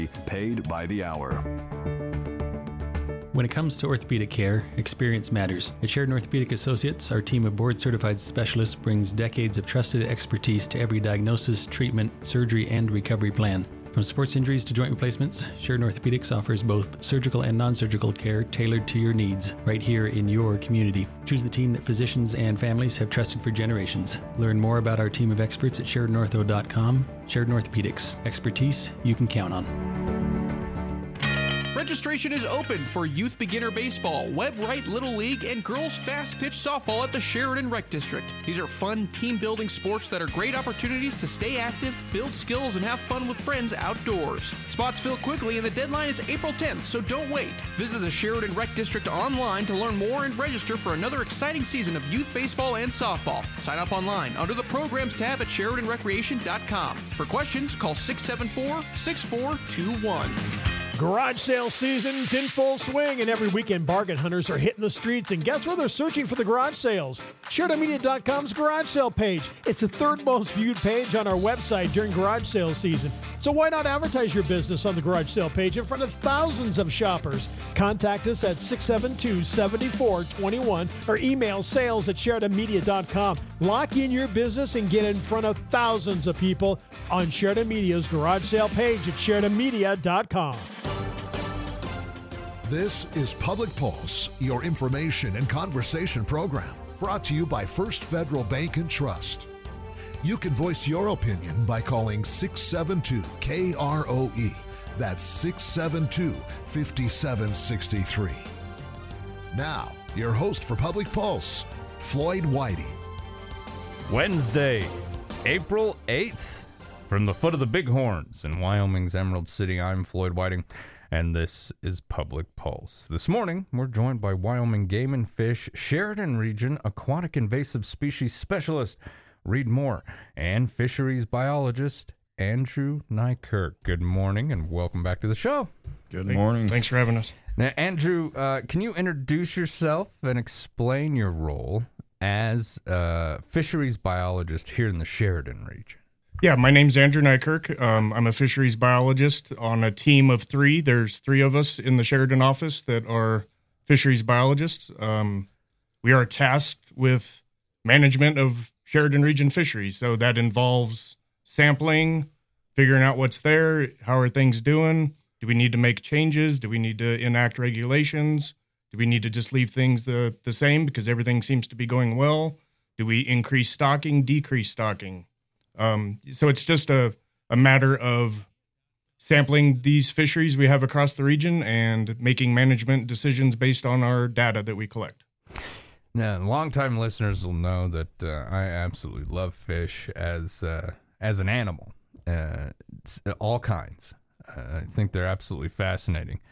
Paid by the hour. When it comes to orthopedic care, experience matters. At Sheridan Orthopedic Associates, our team of board-certified specialists brings decades of trusted expertise to every diagnosis, treatment, surgery, and recovery plan. From sports injuries to joint replacements, Sheridan Orthopedics offers both surgical and non-surgical care tailored to your needs, right here in your community. Choose the team that physicians and families have trusted for generations. Learn more about our team of experts at SheridanOrtho.com. Sheridan Orthopedics, expertise you can count on. Registration is open for Youth Beginner Baseball, Webb Wright Little League, and Girls Fast Pitch Softball at the Sheridan Rec District. These are fun, team-building sports that are great opportunities to stay active, build skills, and have fun with friends outdoors. Spots fill quickly, and the deadline is April 10th, so don't wait. Visit the Sheridan Rec District online to learn more and register for another exciting season of youth baseball and softball. Sign up online under the Programs tab at SheridanRecreation.com. For questions, call 674-6421. Garage sale season's in full swing, and every weekend bargain hunters are hitting the streets. And guess where they're searching for the garage sales? SheridanMedia.com's garage sale page. It's the third most viewed page on our website during garage sale season. So why not advertise your business on the garage sale page in front of thousands of shoppers? Contact us at 672-7421 or email sales@SheridanMedia.com. Lock in your business and get in front of thousands of people on Sheridan Media's garage sale page at SheridanMedia.com. This is Public Pulse, your information and conversation program, brought to you by First Federal Bank and Trust. You can voice your opinion by calling 672-KROE. That's 672-5763. Now, your host for Public Pulse, Floyd Whiting. Wednesday, April 8th, from the foot of the Bighorns in Wyoming's Emerald City, I'm Floyd Whiting, and this is Public Pulse. This morning, we're joined by Wyoming Game and Fish Sheridan Region Aquatic Invasive Species Specialist Reed Moore and fisheries biologist Andrew Nykirk. Good morning and welcome back to the show. Good morning. Thanks for having us. Now, Andrew, can you introduce yourself and explain your role as a fisheries biologist here in the Sheridan region? Yeah, my name's Andrew Nykirk. I'm a fisheries biologist on a team of three. There's three of us in the Sheridan office that are fisheries biologists. We are tasked with management of Sheridan region fisheries. So that involves sampling, figuring out what's there, how are things doing, do we need to make changes, do we need to enact regulations, do we need to just leave things the same because everything seems to be going well, do we increase stocking, decrease stocking? So it's just a matter of sampling these fisheries we have across the region and making management decisions based on our data that we collect. Now, longtime listeners will know that I absolutely love fish as an animal, all kinds. I think they're absolutely fascinating.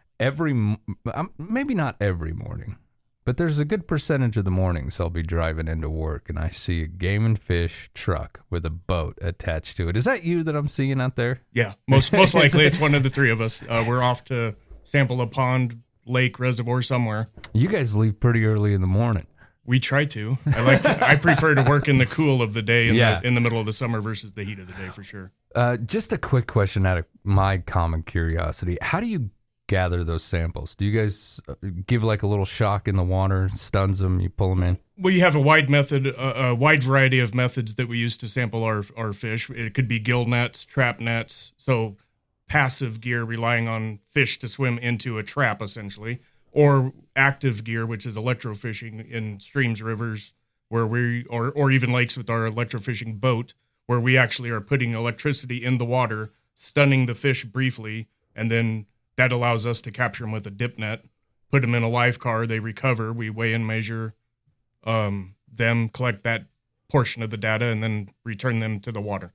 Maybe not every morning, but there's a good percentage of the mornings I'll be driving into work and I see a game and fish truck with a boat attached to it. Is that you that I'm seeing out there? Yeah, most likely it's one of the three of us. We're off to sample a pond, lake, reservoir somewhere. You guys leave pretty early in the morning. We try to. I prefer to work in the cool of the day in the middle of the summer versus the heat of the day for sure. Just a quick question out of my common curiosity. How do you gather those samples? Do you guys give like a little shock in the water, stuns them, you pull them in? Well, you have a wide variety of methods that we use to sample our fish. It could be gill nets, trap nets, so passive gear relying on fish to swim into a trap essentially, or active gear, which is electrofishing in streams, rivers, where or even lakes with our electrofishing boat, where we actually are putting electricity in the water, stunning the fish briefly, and then that allows us to capture them with a dip net, put them in a live car, they recover, we weigh and measure them, collect that portion of the data, and then return them to the water.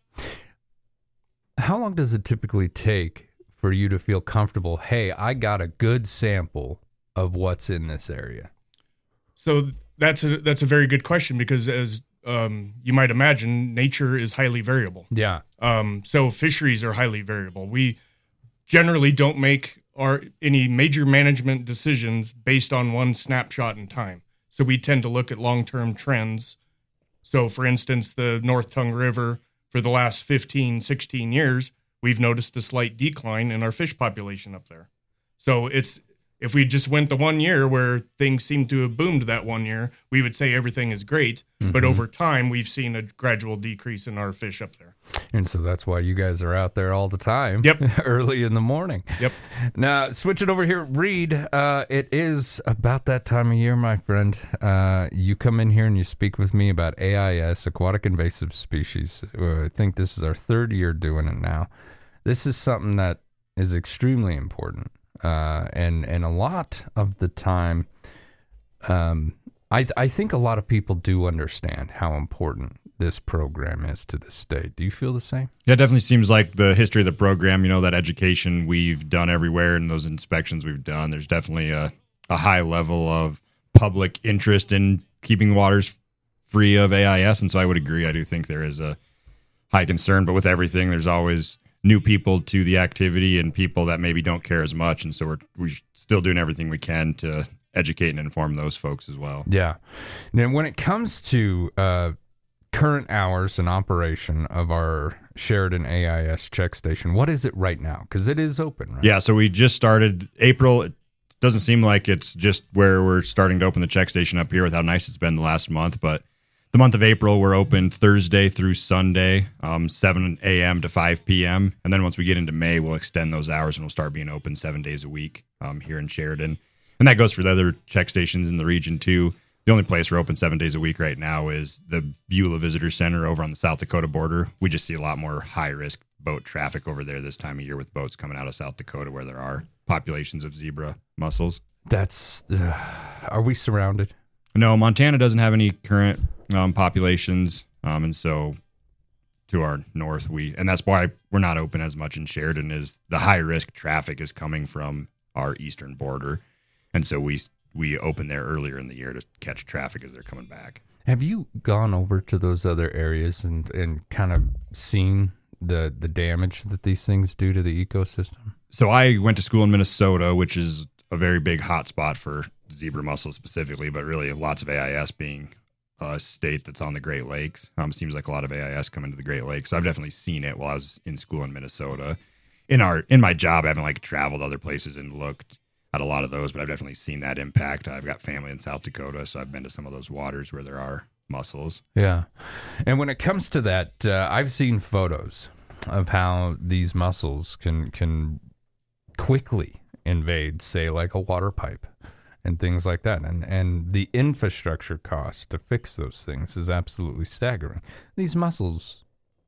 How long does it typically take for you to feel comfortable, hey, I got a good sample of what's in this area? So that's a very good question because as you might imagine, nature is highly variable. Yeah. So fisheries are highly variable. We generally don't make any major management decisions based on one snapshot in time. So we tend to look at long-term trends. So for instance, the North Tongue River for the last 15, 16 years, we've noticed a slight decline in our fish population up there. So if we just went the 1 year where things seem to have boomed that 1 year, we would say everything is great. Mm-hmm. But over time, we've seen a gradual decrease in our fish up there. And so that's why you guys are out there all the time. Yep. Early in the morning. Yep. Now, switch it over here. Reed, it is about that time of year, my friend. You come in here and you speak with me about AIS, aquatic invasive species. I think this is our 3rd year doing it now. This is something that is extremely important. And a lot of the time, I think a lot of people do understand how important this program is to the state. Do you feel the same? Yeah, it definitely seems like the history of the program, that education we've done everywhere and those inspections we've done, there's definitely a high level of public interest in keeping waters free of AIS. And so I would agree. I do think there is a high concern, but with everything, there's always new people to the activity and people that maybe don't care as much. And so we're still doing everything we can to educate and inform those folks as well. Yeah. Now, when it comes to current hours and operation of our Sheridan AIS check station, what is it right now? Because it is open, right? Yeah, so we just started April. It doesn't seem like it's just where we're starting to open the check station up here with how nice it's been the last month, but the month of April, we're open Thursday through Sunday, 7 a.m. to 5 p.m. And then once we get into May, we'll extend those hours and we'll start being open 7 days a week here in Sheridan. And that goes for the other check stations in the region, too. The only place we're open 7 days a week right now is the Beulah Visitor Center over on the South Dakota border. We just see a lot more high-risk boat traffic over there this time of year with boats coming out of South Dakota where there are populations of zebra mussels. Are we surrounded? No, Montana doesn't have any current populations, and so to our north, and that's why we're not open as much in Sheridan, is the high risk traffic is coming from our eastern border, and so we open there earlier in the year to catch traffic as they're coming back. Have you gone over to those other areas and kind of seen the damage that these things do to the ecosystem? So I went to school in Minnesota, which is a very big hotspot for zebra mussels specifically, but really lots of AIS being a state that's on the Great Lakes. Seems like a lot of AIS come into the Great Lakes. So I've definitely seen it while I was in school in Minnesota. In my job, I haven't traveled other places and looked at a lot of those, but I've definitely seen that impact. I've got family in South Dakota, so I've been to some of those waters where there are mussels. Yeah. And when it comes to that, I've seen photos of how these mussels can quickly invade, say, like a water pipe and things like that. And the infrastructure cost to fix those things is absolutely staggering. These mussels,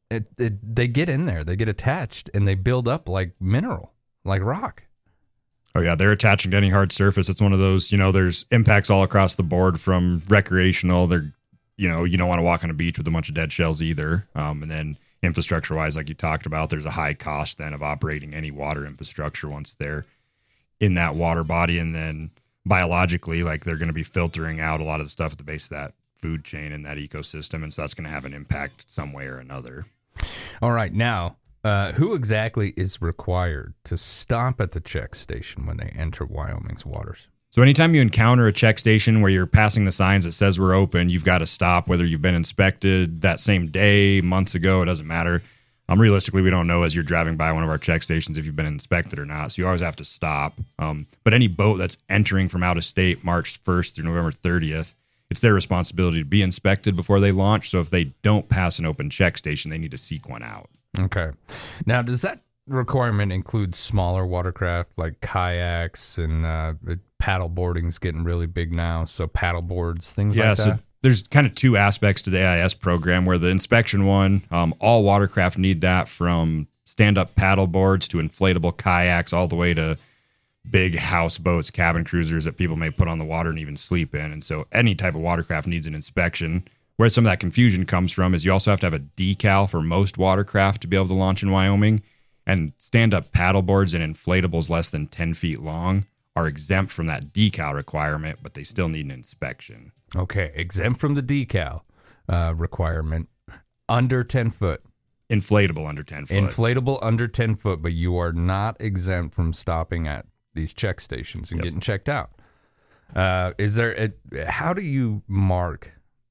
they get in there, they get attached, and they build up like mineral, like rock. Oh, yeah, they're attaching to any hard surface. It's one of those, there's impacts all across the board from recreational. You don't want to walk on a beach with a bunch of dead shells either. And then infrastructure-wise, like you talked about, there's a high cost then of operating any water infrastructure once they're in that water body. And then biologically, they're going to be filtering out a lot of the stuff at the base of that food chain in that ecosystem. And so that's going to have an impact some way or another. All right, now, who exactly is required to stop at the check station when they enter Wyoming's waters? So anytime you encounter a check station where you're passing the signs that says we're open, you've got to stop, whether you've been inspected that same day, months ago, it doesn't matter. Realistically, we don't know as you're driving by one of our check stations if you've been inspected or not, so you always have to stop. But any boat that's entering from out of state March 1st through November 30th, it's their responsibility to be inspected before they launch. So if they don't pass an open check station, they need to seek one out. Okay. Now, does that requirement include smaller watercraft like kayaks and paddle boarding's getting really big now? So paddle boards, things like that? So there's kind of two aspects to the AIS program where the inspection one, all watercraft need that, from stand-up paddle boards to inflatable kayaks all the way to big houseboats, cabin cruisers that people may put on the water and even sleep in. And so any type of watercraft needs an inspection. Where some of that confusion comes from is you also have to have a decal for most watercraft to be able to launch in Wyoming. And stand-up paddle boards and inflatables less than 10 feet long are exempt from that decal requirement, but they still need an inspection. Okay, exempt from the decal requirement, under 10 foot. Inflatable under 10 foot. Inflatable under 10 foot, but you are not exempt from stopping at these check stations and getting checked out. How do you mark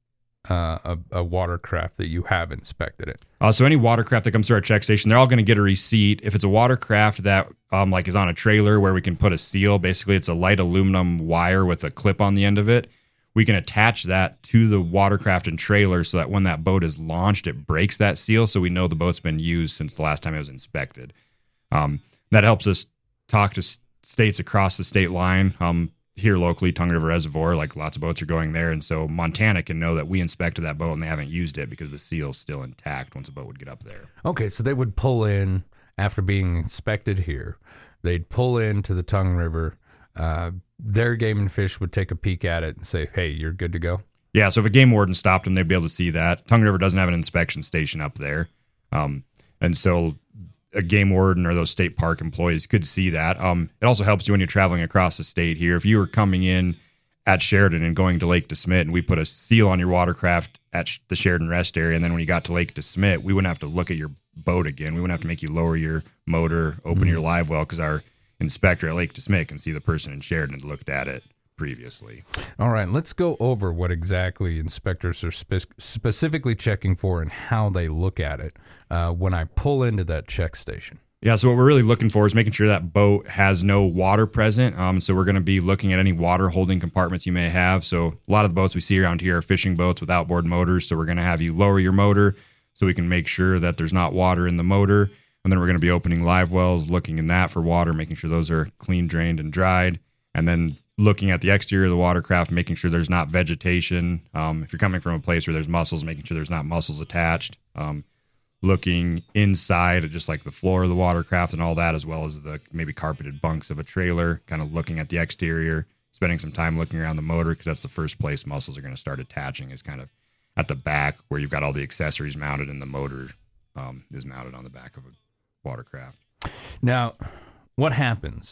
a watercraft that you have inspected it? So any watercraft that comes to our check station, they're all going to get a receipt. If it's a watercraft that like is on a trailer where we can put a seal, basically it's a light aluminum wire with a clip on the end of it. We can attach that to the watercraft and trailer so that when that boat is launched, it breaks that seal, so we know the boat's been used since the last time it was inspected. That helps us talk to states across the state line. Here locally, Tongue River Reservoir, like lots of boats are going there, and so Montana can know that we inspected that boat and they haven't used it because the seal's still intact once a boat would get up there. Okay, so they would pull in after being inspected here. They'd pull into the Tongue River. Their Game and Fish would take a peek at it and say, hey, you're good to go? Yeah, so if a game warden stopped them, they'd be able to see that. Tongue River doesn't have an inspection station up there, and so a game warden or those state park employees could see that. It also helps you when you're traveling across the state here. If you were coming in at Sheridan and going to Lake DeSmet and we put a seal on your watercraft at the Sheridan rest area, and then when you got to Lake DeSmet, we wouldn't have to look at your boat again. We wouldn't have to make you lower your motor, open your live well, because our inspector at Lake DeSmet can see the person in Sheridan had looked at it previously. All right, let's go over what exactly inspectors are specifically checking for and how they look at it when I pull into that check station. Yeah, so what we're really looking for is making sure that boat has no water present. So we're going to be looking at any water holding compartments you may have. So a lot of the boats we see around here are fishing boats with outboard motors. So we're going to have you lower your motor so we can make sure that there's not water in the motor. And then we're going to be opening live wells, looking in that for water, making sure those are clean, drained, and dried. And then looking at the exterior of the watercraft, making sure there's not vegetation. If you're coming from a place where there's mussels, making sure there's not mussels attached. Looking inside at just like the floor of the watercraft and all that, as well as the maybe carpeted bunks of a trailer, kind of looking at the exterior, spending some time looking around the motor, because that's the first place mussels are going to start attaching, is kind of at the back where you've got all the accessories mounted and the motor is mounted on the back of a watercraft. Now, what happens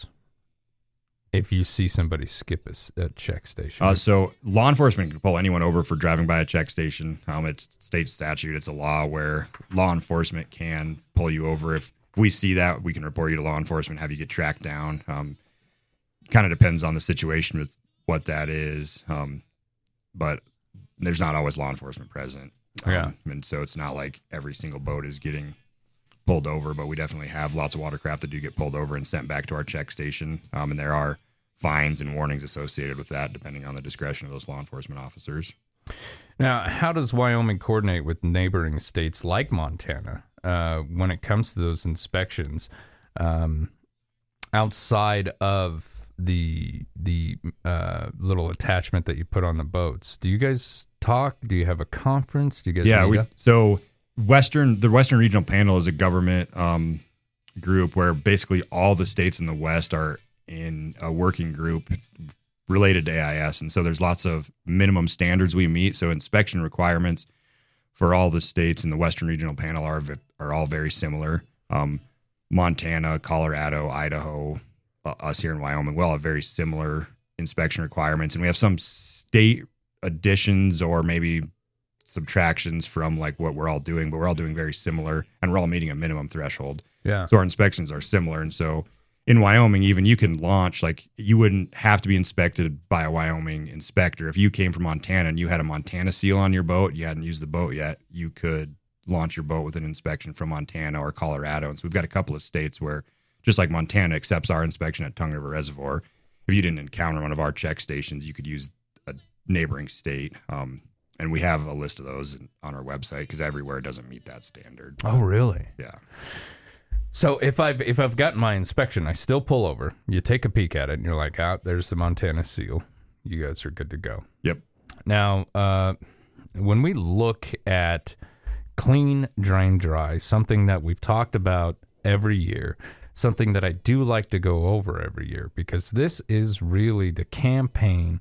if you see somebody skip a check station? So law enforcement can pull anyone over for driving by a check station. It's state statute. It's a law where law enforcement can pull you over. If we see that, we can report you to law enforcement, have you get tracked down. Kind of depends on the situation with what that is. But there's not always law enforcement present. And so it's not like every single boat is getting pulled over, but we definitely have lots of watercraft that do get pulled over and sent back to our check station. And there are fines and warnings associated with that, depending on the discretion of those law enforcement officers. Now, how does Wyoming coordinate with neighboring states like Montana when it comes to those inspections outside of the little attachment that you put on the boats? Do you guys talk? Do you have a conference? Do you guys meet up? So the Western Regional Panel is a government group where basically all the states in the West are in a working group related to AIS. And so there's lots of minimum standards we meet. So inspection requirements for all the states in the Western Regional Panel are all very similar. Montana, Colorado, Idaho, us here in Wyoming, we all have very similar inspection requirements. And we have some state additions or maybe subtractions from like what we're all doing, but we're all doing very similar and we're all meeting a minimum threshold. Yeah. So our inspections are similar. And so in Wyoming, even you can launch, like you wouldn't have to be inspected by a Wyoming inspector. If you came from Montana and you had a Montana seal on your boat, you hadn't used the boat yet, you could launch your boat with an inspection from Montana or Colorado. And so we've got a couple of states where, just like Montana accepts our inspection at Tongue River Reservoir, if you didn't encounter one of our check stations, you could use a neighboring state. And we have a list of those on our website because everywhere doesn't meet that standard. Oh, really? Yeah. So if I've gotten my inspection, I still pull over. You take a peek at it, and you're like, there's the Montana seal. You guys are good to go. Yep. Now, when we look at clean, drain, dry, something that we've talked about every year, something that I do like to go over every year, because this is really the campaign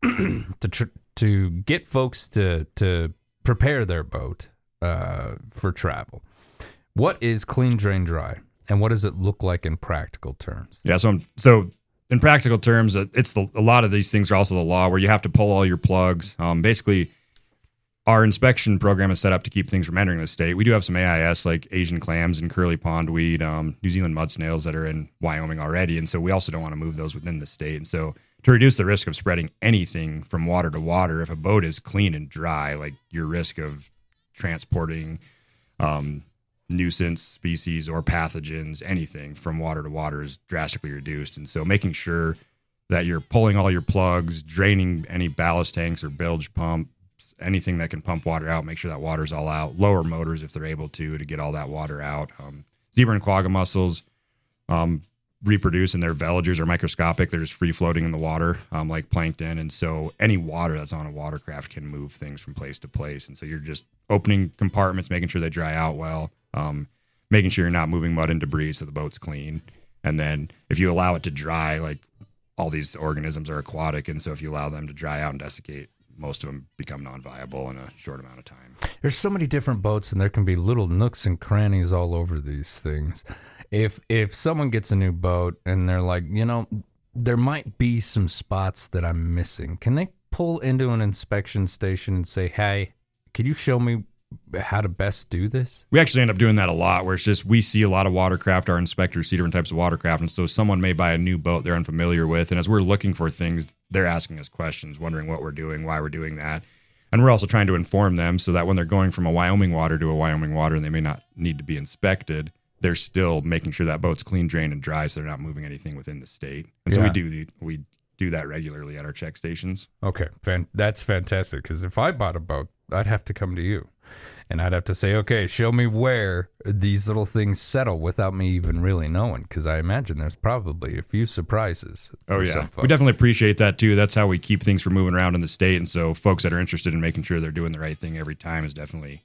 to get folks to prepare their boat for travel. What is clean, drain, dry, and what does it look like in practical terms? Yeah, so in practical terms, it's a lot of these things are also the law where you have to pull all your plugs. Basically, our inspection program is set up to keep things from entering the state. We do have some AIS like Asian clams and curly pondweed, New Zealand mud snails that are in Wyoming already, and so we also don't want to move those within the state. And so to reduce the risk of spreading anything from water to water, if a boat is clean and dry, like your risk of transporting nuisance species or pathogens, anything from water to water is drastically reduced. And so making sure that you're pulling all your plugs, draining any ballast tanks or bilge pumps, anything that can pump water out, make sure that water's all out, lower motors if they're able to get all that water out. Zebra and quagga mussels reproduce, and their veligers are microscopic. They're just free floating in the water, like plankton. And so any water that's on a watercraft can move things from place to place. And so you're just opening compartments, making sure they dry out well, making sure you're not moving mud and debris so the boat's clean. And then if you allow it to dry, like all these organisms are aquatic. And so if you allow them to dry out and desiccate, most of them become non-viable in a short amount of time. There's so many different boats, and there can be little nooks and crannies all over these things. If someone gets a new boat and they're like, there might be some spots that I'm missing, can they pull into an inspection station and say, hey, can you show me how to best do this? We actually end up doing that a lot, where it's just we see a lot of watercraft. Our inspectors see different types of watercraft. And so someone may buy a new boat they're unfamiliar with. And as we're looking for things, they're asking us questions, wondering what we're doing, why we're doing that. And we're also trying to inform them so that when they're going from a Wyoming water to a Wyoming water and they may not need to be inspected, they're still making sure that boat's clean, drained, and dry, so they're not moving anything within the state. And so we do that regularly at our check stations. Okay, that's fantastic, because if I bought a boat, I'd have to come to you. And I'd have to say, okay, show me where these little things settle without me even really knowing, because I imagine there's probably a few surprises. Oh, yeah. We definitely appreciate that, too. That's how we keep things from moving around in the state. And so folks that are interested in making sure they're doing the right thing every time is definitely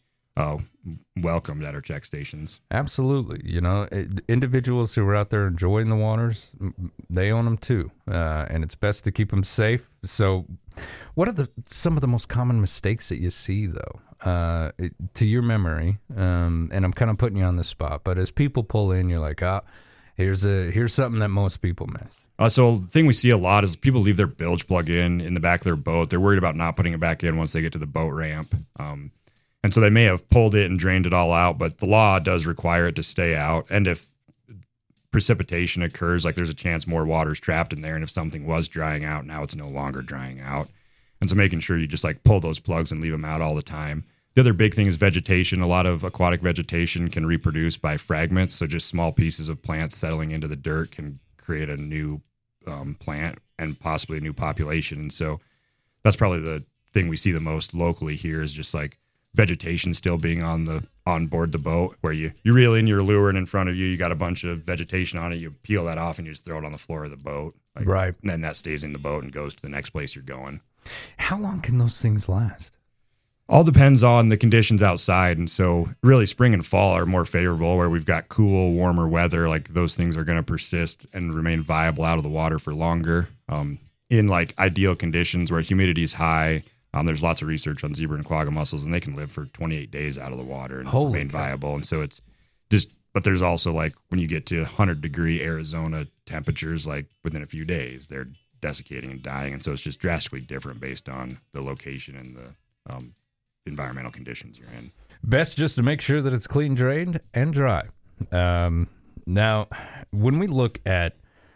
welcomed at our check stations. Absolutely. Individuals who are out there enjoying the waters, they own them too. And it's best to keep them safe. So what are some of the most common mistakes that you see, though, to your memory? And I'm kind of putting you on the spot, but as people pull in, you're like, here's something that most people miss. So the thing we see a lot is people leave their bilge plug in the back of their boat. They're worried about not putting it back in once they get to the boat ramp. And so they may have pulled it and drained it all out, but the law does require it to stay out. And if precipitation occurs, like there's a chance more water's trapped in there. And if something was drying out, now it's no longer drying out. And so making sure you just like pull those plugs and leave them out all the time. The other big thing is vegetation. A lot of aquatic vegetation can reproduce by fragments. So just small pieces of plants settling into the dirt can create a new plant and possibly a new population. And so that's probably the thing we see the most locally here is just like vegetation still being on board the boat, where you reel in your lure and in front of you got a bunch of vegetation on it, you peel that off and you just throw it on the floor of the boat, right? And then that stays in the boat and goes to the next place you're going. How long can those things last? All depends on the conditions outside. And so really spring and fall are more favorable, where we've got cool, warmer weather. Like those things are going to persist and remain viable out of the water for longer. In like ideal conditions where humidity is high, there's lots of research on zebra and quagga mussels, and they can live for 28 days out of the water and remain viable. And so it's just, but there's also like when you get to 100-degree Arizona temperatures, like within a few days, they're desiccating and dying. And so it's just drastically different based on the location and the environmental conditions you're in. Best just to make sure that it's clean, drained, and dry. Now, when we look at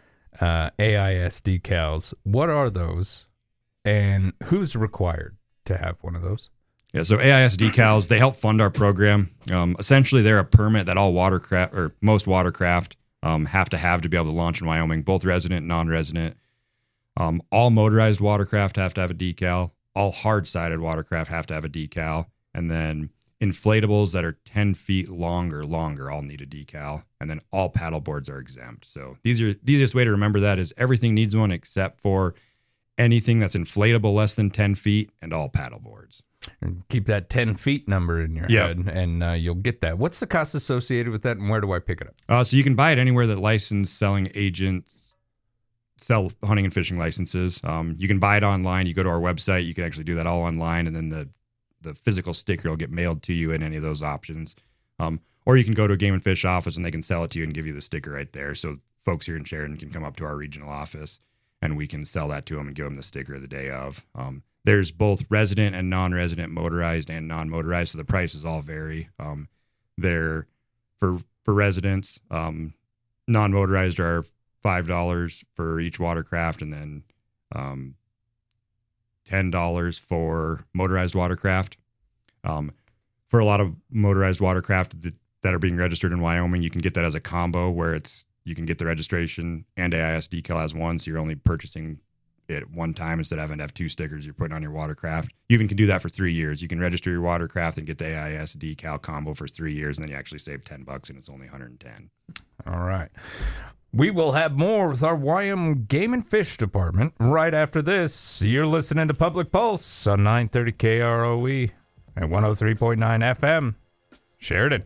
AIS decals, what are those? And who's required to have one of those? Yeah, so AIS decals, they help fund our program. Essentially, they're a permit that all watercraft, or most watercraft, have to be able to launch in Wyoming, both resident and non-resident. All motorized watercraft have to have a decal. All hard-sided watercraft have to have a decal. And then inflatables that are 10 feet longer all need a decal. And then all paddle boards are exempt. So the easiest way to remember that is everything needs one except for anything that's inflatable less than 10 feet and all paddle boards. And keep that 10 feet number in your head, and you'll get that. What's the cost associated with that, and where do I pick it up? So you can buy it anywhere that licensed selling agents sell hunting and fishing licenses. You can buy it online. You go to our website. You can actually do that all online, and then the physical sticker will get mailed to you in any of those options. Or you can go to a Game and Fish office, and they can sell it to you and give you the sticker right there. So folks here in Sheridan can come up to our regional office, and we can sell that to them and give them the sticker the day of. There's both resident and non-resident, motorized and non-motorized, so the prices all vary. They're for residents, non-motorized are $5 for each watercraft, and then $10 for motorized watercraft. For a lot of motorized watercraft that are being registered in Wyoming, you can get that as a combo where you can get the registration and AIS decal as one, so you're only purchasing it one time instead of having to have two stickers you're putting on your watercraft. You even can do that for 3 years. You can register your watercraft and get the AIS decal combo for 3 years, and then you actually save $10 and it's only $110. All right. We will have more with our Wyoming Game and Fish Department right after this. You're listening to Public Pulse on 930 KROE at 103.9 FM. Sheridan.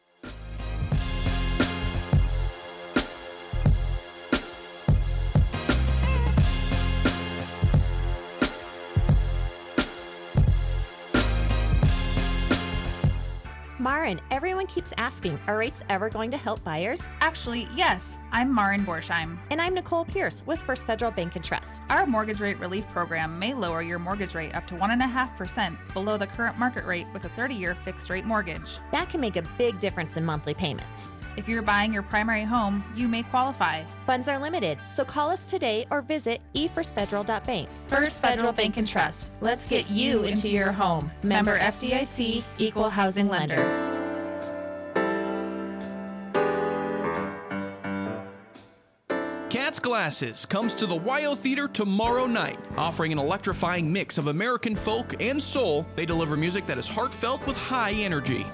Marin, everyone keeps asking, are rates ever going to help buyers? Actually, yes. I'm Marin Borsheim. And I'm Nicole Pierce with First Federal Bank and Trust. Our mortgage rate relief program may lower your mortgage rate up to 1.5% below the current market rate with a 30-year fixed rate mortgage. That can make a big difference in monthly payments. If you're buying your primary home, you may qualify. Funds are limited, so call us today or visit efirstfederal.bank. First Federal Bank and Trust. Let's get you into your home. Member FDIC, Equal Housing Lender. Cat's Glasses comes to the WYO Theater tomorrow night. Offering an electrifying mix of American folk and soul, they deliver music that is heartfelt with high energy.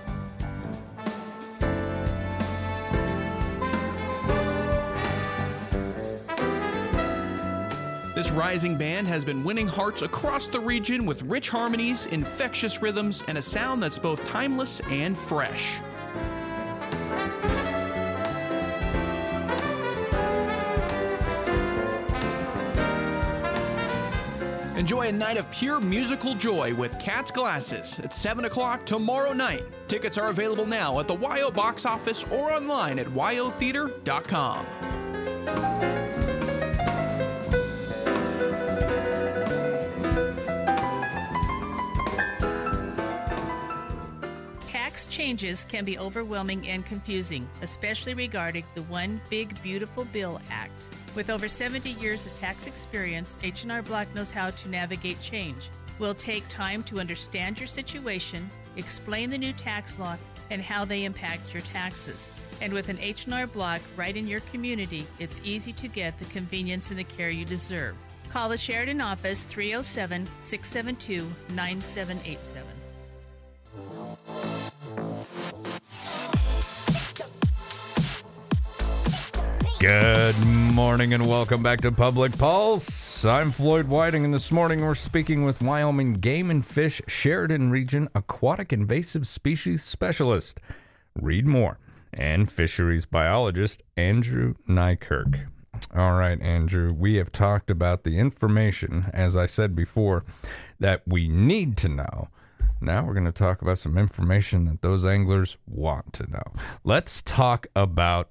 This rising band has been winning hearts across the region with rich harmonies, infectious rhythms, and a sound that's both timeless and fresh. Enjoy a night of pure musical joy with Cat's Glasses at 7 o'clock tomorrow night. Tickets are available now at the WYO box office or online at wyotheater.com. Tax changes can be overwhelming and confusing, especially regarding the One Big Beautiful Bill Act. With over 70 years of tax experience, H&R Block knows how to navigate change. We'll take time to understand your situation, explain the new tax law, and how they impact your taxes. And with an H&R Block right in your community, it's easy to get the convenience and the care you deserve. Call the Sheridan office 307-672-9787. Good morning and welcome back to Public Pulse. I'm Floyd Whiting, and this morning we're speaking with Wyoming Game and Fish Sheridan Region Aquatic Invasive Species Specialist, Reed Moore, and fisheries biologist Andrew Nykirk. All right, Andrew, we have talked about the information, as I said before, that we need to know. Now we're going to talk about some information that those anglers want to know. Let's talk about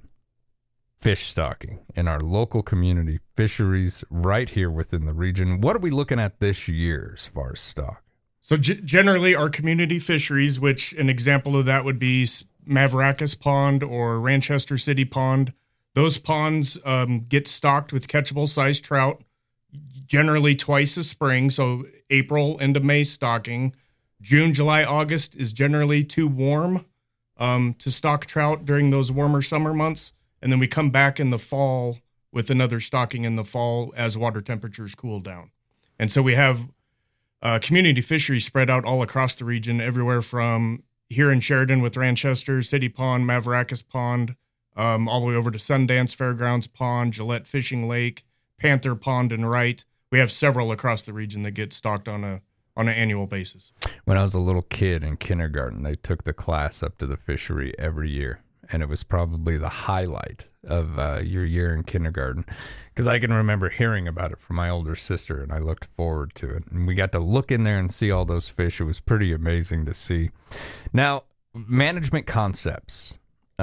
fish stocking in our local community fisheries right here within the region. What are we looking at this year as far as stock? So generally our community fisheries, which an example of that would be Mavracus Pond or Ranchester City Pond, those ponds get stocked with catchable sized trout generally twice a spring. So April into May stocking. June, July, August is generally too warm to stock trout during those warmer summer months. And then we come back in the fall with another stocking in the fall as water temperatures cool down. And so we have community fisheries spread out all across the region, everywhere from here in Sheridan with Ranchester City Pond, Mavracus Pond, all the way over to Sundance Fairgrounds Pond, Gillette Fishing Lake, Panther Pond, and Wright. We have several across the region that get stocked on an annual basis. When I was a little kid in kindergarten, they took the class up to the fishery every year. And it was probably the highlight of your year in kindergarten, because I can remember hearing about it from my older sister, and I looked forward to it. And we got to look in there and see all those fish. It was pretty amazing to see. Now, management concepts.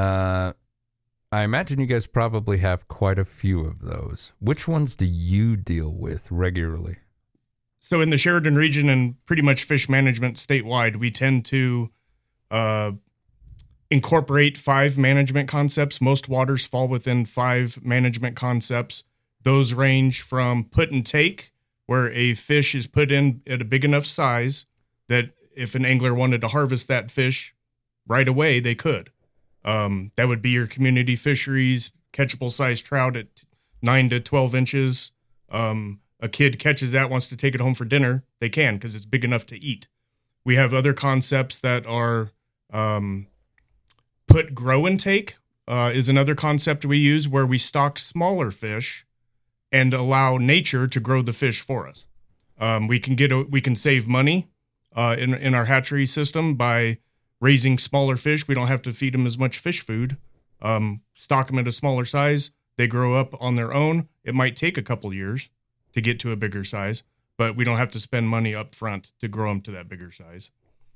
I imagine you guys probably have quite a few of those. Which ones do you deal with regularly? So in the Sheridan region and pretty much fish management statewide, we tend to incorporate 5 management concepts. Most waters fall within 5 management concepts. Those range from put and take, where a fish is put in at a big enough size that if an angler wanted to harvest that fish right away, they could. That would be your community fisheries, catchable size trout at 9 to 12 inches. A kid catches that, wants to take it home for dinner, they can because it's big enough to eat. We have other concepts that are put grow and take is another concept we use where we stock smaller fish and allow nature to grow the fish for us. We can save money in our hatchery system by raising smaller fish. We don't have to feed them as much fish food. Stock them at a smaller size. They grow up on their own. It might take a couple years to get to a bigger size, but we don't have to spend money up front to grow them to that bigger size.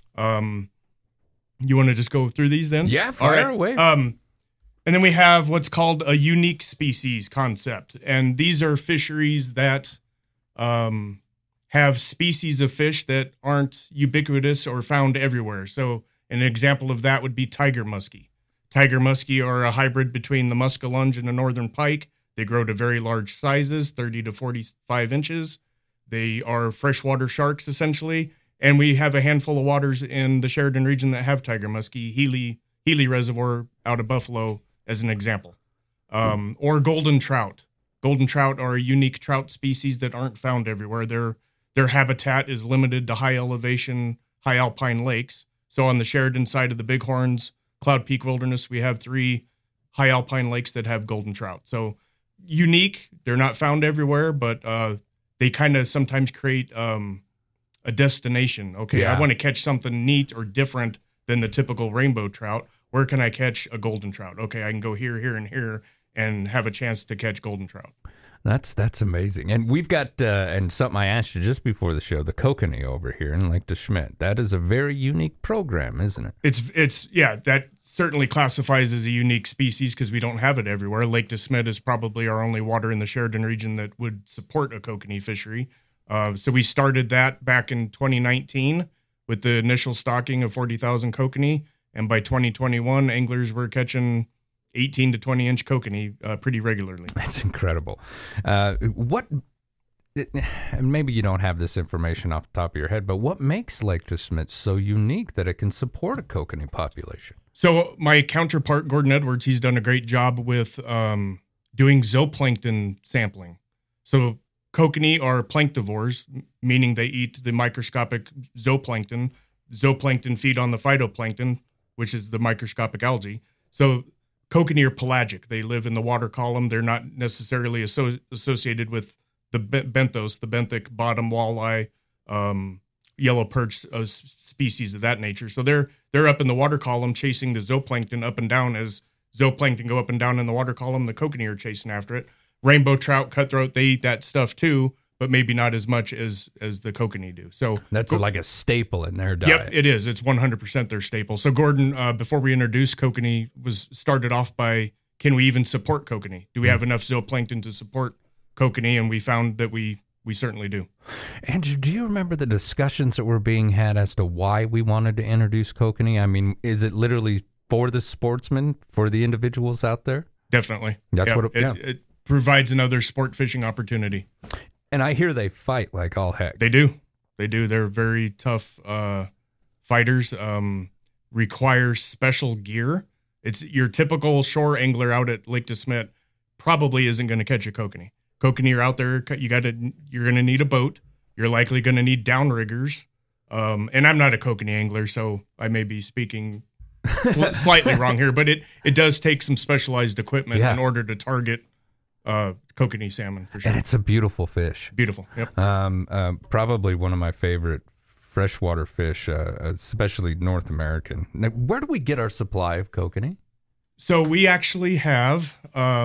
You want to just go through these then? Yeah, fire away. And then we have what's called a unique species concept. And these are fisheries that have species of fish that aren't ubiquitous or found everywhere. So an example of that would be tiger muskie. Tiger muskie are a hybrid between the muskellunge and the northern pike. They grow to very large sizes, 30 to 45 inches. They are freshwater sharks, essentially. And we have a handful of waters in the Sheridan region that have tiger muskie, Healy Reservoir out of Buffalo, as an example. Or golden trout. Golden trout are a unique trout species that aren't found everywhere. Their habitat is limited to high elevation, high alpine lakes. So on the Sheridan side of the Bighorns, Cloud Peak Wilderness, we have 3 high alpine lakes that have golden trout. So unique, they're not found everywhere, but they kind of sometimes create a destination. Okay, Yeah. I want to catch something neat or different than the typical rainbow trout. Where can I catch a golden trout? Okay, I can go here, here, and here and have a chance to catch golden trout. That's amazing. And we've got, and something I asked you just before the show, the kokanee over here in Lake DeSmet. That is a very unique program, isn't it? It's that certainly classifies as a unique species because we don't have it everywhere. Lake DeSmet is probably our only water in the Sheridan region that would support a kokanee fishery. So we started that back in 2019 with the initial stocking of 40,000 kokanee. And by 2021, anglers were catching 18 to 20 inch kokanee pretty regularly. That's incredible. Maybe you don't have this information off the top of your head, but what makes Lake DeSmet so unique that it can support a kokanee population? So my counterpart, Gordon Edwards, he's done a great job with doing zooplankton sampling. So kokanee are planktivores, meaning they eat the microscopic zooplankton. Zooplankton feed on the phytoplankton, which is the microscopic algae. So kokanee are pelagic. They live in the water column. They're not necessarily associated with the benthos, the benthic bottom walleye, yellow perch species of that nature. So they're up in the water column chasing the zooplankton up and down. As zooplankton go up and down in the water column, the kokanee are chasing after it. Rainbow trout, cutthroat, they eat that stuff too, but maybe not as much as the kokanee do. So that's like a staple in their diet. Yep, it is. It's 100% their staple. So Gordon, before we introduced kokanee, was started off by, can we even support kokanee? Do we have enough zooplankton to support kokanee? And we found that we certainly do. Andrew, do you remember the discussions that were being had as to why we wanted to introduce kokanee? I mean, is it literally for the sportsmen, for the individuals out there? Definitely. That's what it provides another sport fishing opportunity. And I hear they fight like all heck. They do. They're very tough fighters. Require special gear. It's your typical shore angler out at Lake DeSmet probably isn't going to catch a kokanee. Kokanee are out there. You're going to need a boat. You're likely going to need downriggers. And I'm not a kokanee angler, so I may be speaking slightly wrong here, but it does take some specialized equipment in order to target kokanee salmon for sure. And it's a beautiful fish. Beautiful. Yep. Probably one of my favorite freshwater fish, especially North American. Now, where do we get our supply of kokanee? So we actually have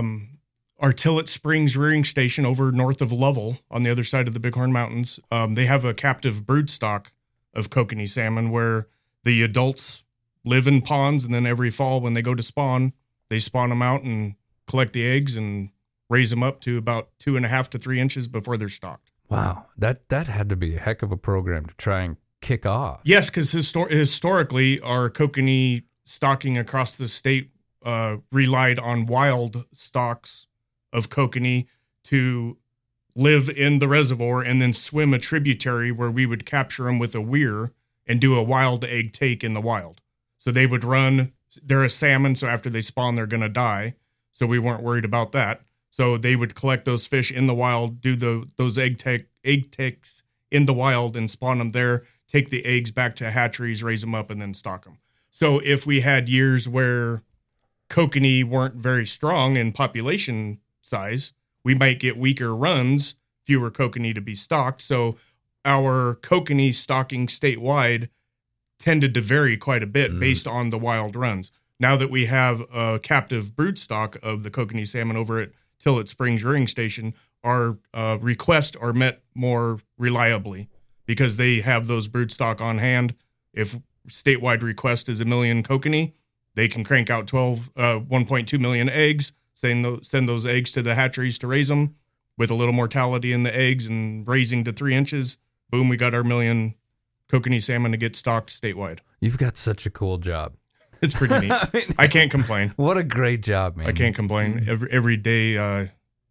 our Tillett Springs rearing station over north of Lovell on the other side of the Bighorn Mountains. They have a captive brood stock of kokanee salmon where the adults live in ponds, and then every fall when they go to spawn, they spawn them out and collect the eggs and raise them up to about 2.5 to 3 inches before they're stocked. Wow, that had to be a heck of a program to try and kick off. Yes, because historically, our kokanee stocking across the state relied on wild stocks of kokanee to live in the reservoir and then swim a tributary where we would capture them with a weir and do a wild egg take in the wild. So they would run, they're a salmon, so after they spawn, they're going to die. So we weren't worried about that. So they would collect those fish in the wild, do those egg takes in the wild and spawn them there, take the eggs back to hatcheries, raise them up, and then stock them. So if we had years where kokanee weren't very strong in population size, we might get weaker runs, fewer kokanee to be stocked. So our kokanee stocking statewide tended to vary quite a bit based on the wild runs. Now that we have a captive brood stock of the kokanee salmon over at Tillett Springs Rearing Station, our requests are met more reliably because they have those brood stock on hand. If statewide request is 1 million kokanee, they can crank out 1.2 million eggs, send those eggs to the hatcheries to raise them with a little mortality in the eggs and raising to 3 inches. Boom, we got our 1 million kokanee salmon to get stocked statewide. You've got such a cool job. It's pretty neat. I can't complain. What a great job, man. I can't complain. Every day,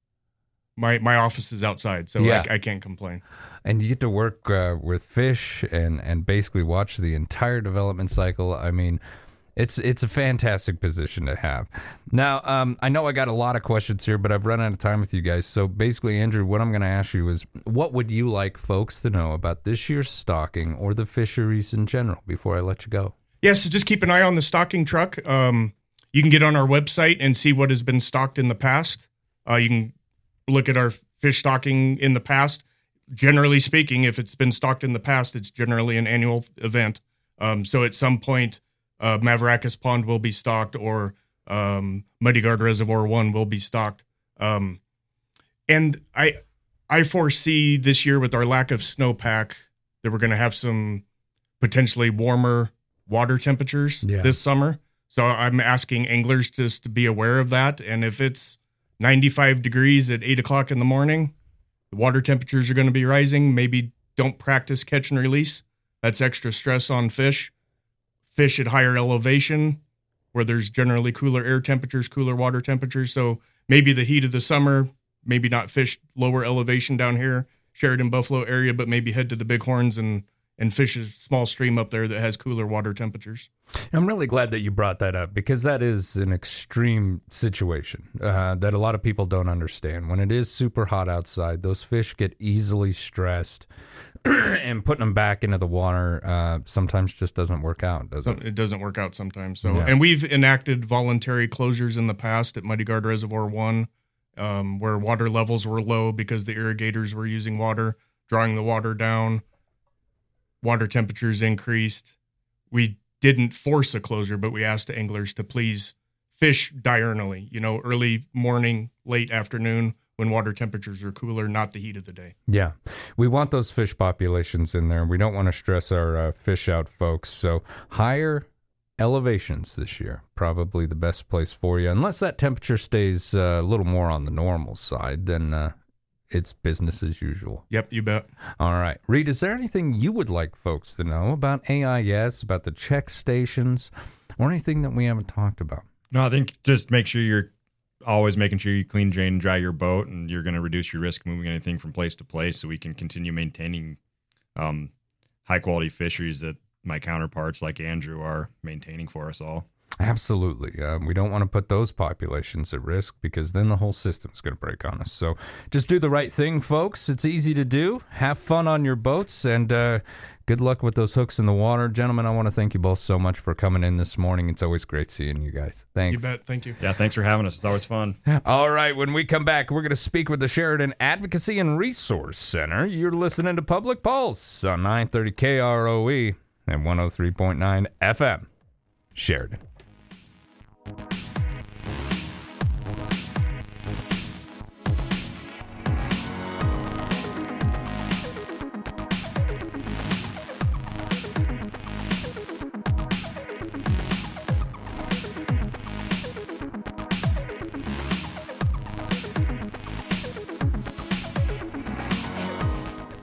my office is outside, so Yeah. I can't complain. And you get to work with fish and basically watch the entire development cycle. I mean, it's a fantastic position to have. Now, I know I got a lot of questions here, but I've run out of time with you guys. So basically, Andrew, what I'm going to ask you is, what would you like folks to know about this year's stocking or the fisheries in general before I let you go? Yeah, so just keep an eye on the stocking truck. You can get on our website and see what has been stocked in the past. You can look at our fish stocking in the past. Generally speaking, if it's been stocked in the past, it's generally an annual event. So at some point, Mavericus Pond will be stocked, or Muddy Guard Reservoir 1 will be stocked. And I foresee this year, with our lack of snowpack, that we're going to have some potentially warmer water temperatures this summer. So I'm asking anglers just to be aware of that. And if it's 95 degrees at 8 o'clock in the morning, the water temperatures are going to be rising. Maybe don't practice catch and release. That's extra stress on fish. Fish at higher elevation, where there's generally cooler air temperatures, cooler water temperatures. So maybe the heat of the summer, maybe not fish lower elevation down here, Sheridan Buffalo area, but maybe head to the Bighorns and fish a small stream up there that has cooler water temperatures. I'm really glad that you brought that up, because that is an extreme situation that a lot of people don't understand. When it is super hot outside, those fish get easily stressed, and putting them back into the water sometimes just doesn't work out, does it? It doesn't work out sometimes. So, And we've enacted voluntary closures in the past at Muddy Guard Reservoir 1, where water levels were low because the irrigators were using water, drawing the water down. Water temperatures increased. We didn't force a closure, but we asked the anglers to please fish diurnally, early morning, late afternoon, when water temperatures are cooler, not the heat of the day. Yeah. We want those fish populations in there. We don't want to stress our fish out, folks. So higher elevations this year, probably the best place for you. Unless that temperature stays a little more on the normal side, then it's business as usual. Yep, you bet. All right. Reed, is there anything you would like folks to know about AIS, about the check stations, or anything that we haven't talked about? No, I think just make sure you're always making sure you clean, drain, and dry your boat, and you're going to reduce your risk moving anything from place to place, so we can continue maintaining high-quality fisheries that my counterparts like Andrew are maintaining for us all. Absolutely. We don't want to put those populations at risk, because then the whole system's going to break on us. So just do the right thing, folks. It's easy to do. Have fun on your boats, and good luck with those hooks in the water. Gentlemen, I want to thank you both so much for coming in this morning. It's always great seeing you guys. Thanks. You bet. Thank you. Yeah, thanks for having us. It's always fun. All right. When we come back, we're going to speak with the Sheridan Advocacy and Resource Center. You're listening to Public Pulse on 930 KROE and 103.9 FM. Sheridan. Hi,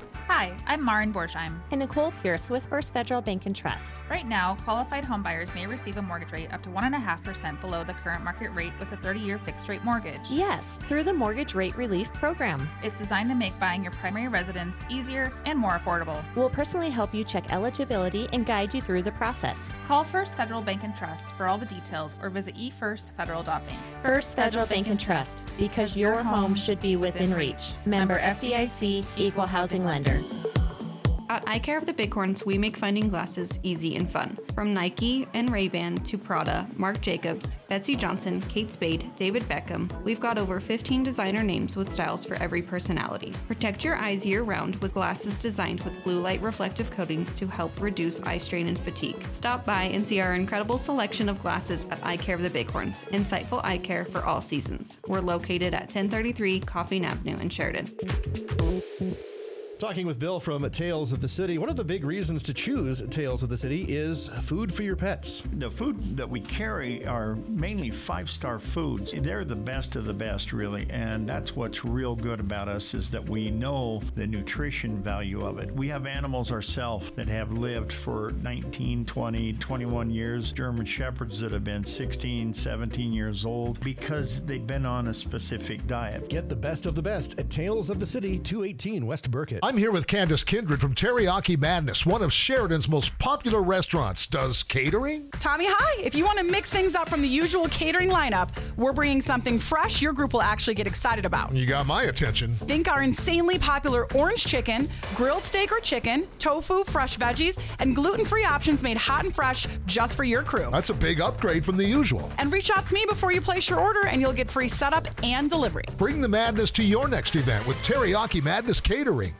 Hi, I'm Marin Borsheim. And Nicole Pierce with First Federal Bank and Trust. Right now, qualified homebuyers may receive a mortgage rate up to 1.5% below the current market rate with a 30-year fixed-rate mortgage. Yes, through the Mortgage Rate Relief Program. It's designed to make buying your primary residence easier and more affordable. We'll personally help you check eligibility and guide you through the process. Call First Federal Bank and Trust for all the details or visit efirstfederal.bank. First Federal Bank and Trust, because your home should be within reach. Member FDIC, Equal Housing Lender. At Eye Care of the Bighorns, we make finding glasses easy and fun. From Nike and Ray-Ban to Prada, Marc Jacobs, Betsy Johnson, Kate Spade, David Beckham, we've got over 15 designer names with styles for every personality. Protect your eyes year-round with glasses designed with blue light reflective coatings to help reduce eye strain and fatigue. Stop by and see our incredible selection of glasses at Eye Care of the Bighorns. Insightful eye care for all seasons. We're located at 1033 Coffeen Avenue in Sheridan. Talking with Bill from Tales of the City. One of the big reasons to choose Tales of the City is food for your pets. The food that we carry are mainly 5-star foods. They're the best of the best, really, and that's what's real good about us is that we know the nutrition value of it. We have animals ourselves that have lived for 19, 20, 21 years, German Shepherds that have been 16, 17 years old because they've been on a specific diet. Get the best of the best at Tales of the City, 218 West Burkett. I'm here with Candace Kindred from Teriyaki Madness, one of Sheridan's most popular restaurants. Does catering? Tommy, hi. If you want to mix things up from the usual catering lineup, we're bringing something fresh your group will actually get excited about. You got my attention. Think our insanely popular orange chicken, grilled steak or chicken, tofu, fresh veggies, and gluten-free options made hot and fresh just for your crew. That's a big upgrade from the usual. And reach out to me before you place your order and you'll get free setup and delivery. Bring the madness to your next event with Teriyaki Madness Catering.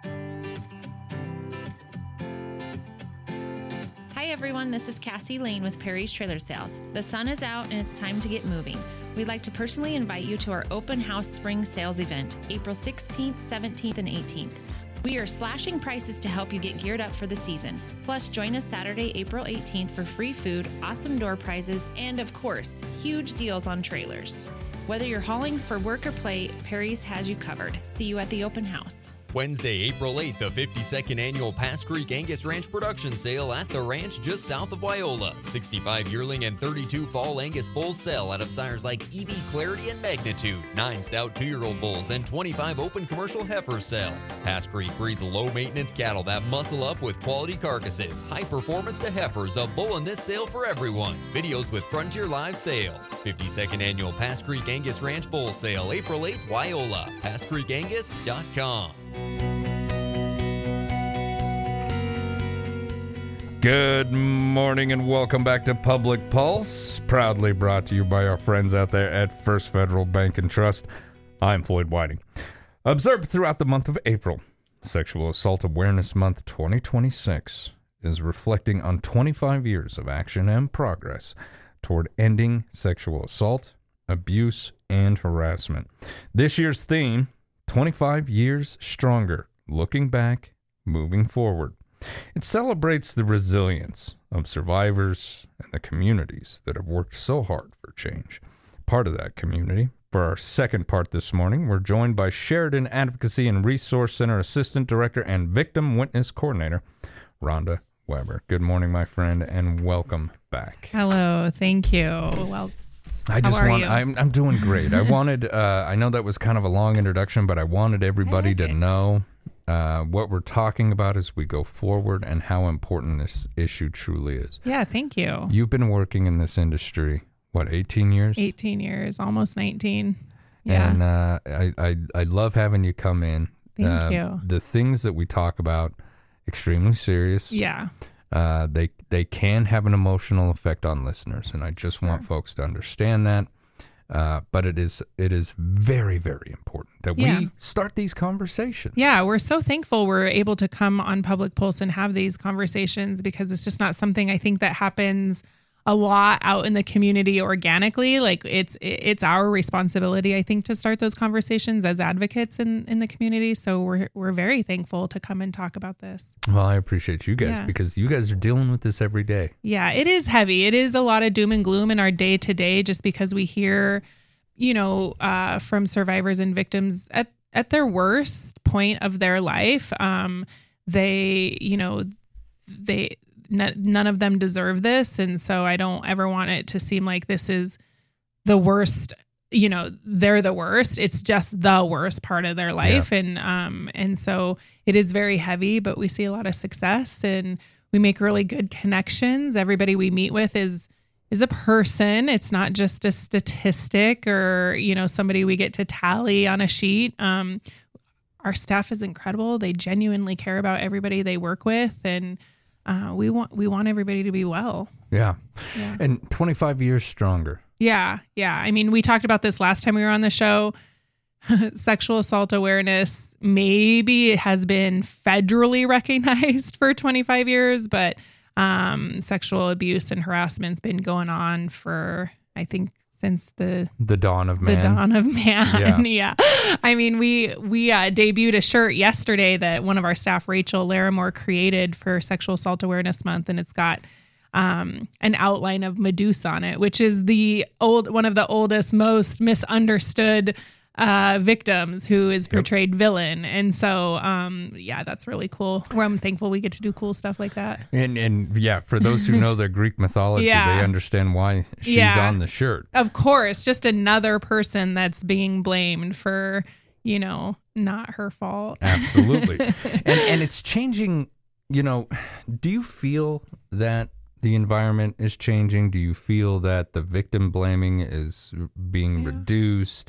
Hi everyone, this is Cassie Lane with Perry's Trailer Sales. The sun is out and it's time to get moving. We'd like to personally invite you to our open house spring sales event, April 16th, 17th, and 18th. We are slashing prices to help you get geared up for the season. Plus, join us Saturday, April 18th for free food, awesome door prizes, and of course, huge deals on trailers. Whether you're hauling for work or play, Perry's has you covered. See you at the open house. Wednesday, April 8th, the 52nd annual Pass Creek Angus Ranch Production Sale at the ranch just south of Wyola. 65 yearling and 32 fall Angus bulls sell out of sires like EB Clarity and Magnitude. 9 stout 2-year-old bulls and 25 open commercial heifers sell. Pass Creek breeds low-maintenance cattle that muscle up with quality carcasses. High performance to heifers, a bull in this sale for everyone. Videos with Frontier Live Sale. 52nd annual Pass Creek Angus Ranch Bull Sale, April 8th, Wyola. PassCreekAngus.com. Good morning and welcome back to Public Pulse, proudly brought to you by our friends out there at First Federal Bank and Trust. I'm Floyd Whiting. Observed throughout the month of April, Sexual Assault Awareness Month 2026 is reflecting on 25 years of action and progress toward ending sexual assault, abuse, and harassment. This year's theme, 25 years stronger, looking back, moving forward. It celebrates the resilience of survivors and the communities that have worked so hard for change. Part of that community. For our second part this morning, we're joined by Sheridan Advocacy and Resource Center Assistant Director and Victim Witness Coordinator, Rhonda Weber. Good morning, my friend, and welcome back. Hello, thank you. Well, I'm doing great. I wanted, I know that was kind of a long introduction, but I wanted everybody to know what we're talking about as we go forward and how important this issue truly is. Yeah, thank you. You've been working in this industry, what, 18 years? 18 years, almost 19. Yeah. And I love having you come in. Thank you. The things that we talk about, extremely serious. Yeah. They can have an emotional effect on listeners, and I just want folks to understand that. But it is very, very important that we start these conversations. Yeah, we're so thankful we're able to come on Public Pulse and have these conversations because it's just not something I think that happens a lot out in the community organically. Like it's our responsibility, I think, to start those conversations as advocates in the community. So we're very thankful to come and talk about this. Well, I appreciate you guys because you guys are dealing with this every day. Yeah, it is heavy. It is a lot of doom and gloom in our day to day, just because we hear, from survivors and victims at at their worst point of their life. They, none of them deserve this. And so I don't ever want it to seem like this is the worst, they're the worst. It's just the worst part of their life. Yeah. And so it is very heavy, but we see a lot of success and we make really good connections. Everybody we meet with is a person. It's not just a statistic or, somebody we get to tally on a sheet. Our staff is incredible. They genuinely care about everybody they work with. And we want everybody to be well. Yeah. And 25 years stronger. Yeah. I mean, we talked about this last time we were on the show. Sexual assault awareness maybe has been federally recognized for 25 years, but sexual abuse and harassment's been going on for, I think, since the dawn of man. The dawn of man. Yeah. I mean, we debuted a shirt yesterday that one of our staff, Rachel Larimore, created for Sexual Assault Awareness Month, and it's got an outline of Medusa on it, which is one of the oldest, most misunderstood victims who is portrayed villain. And so, that's really cool. Where I'm thankful we get to do cool stuff like that. And for those who know the Greek mythology, they understand why she's on the shirt. Of course, just another person that's being blamed for, not her fault. Absolutely. and it's changing, do you feel that the environment is changing? Do you feel that the victim blaming is being reduced?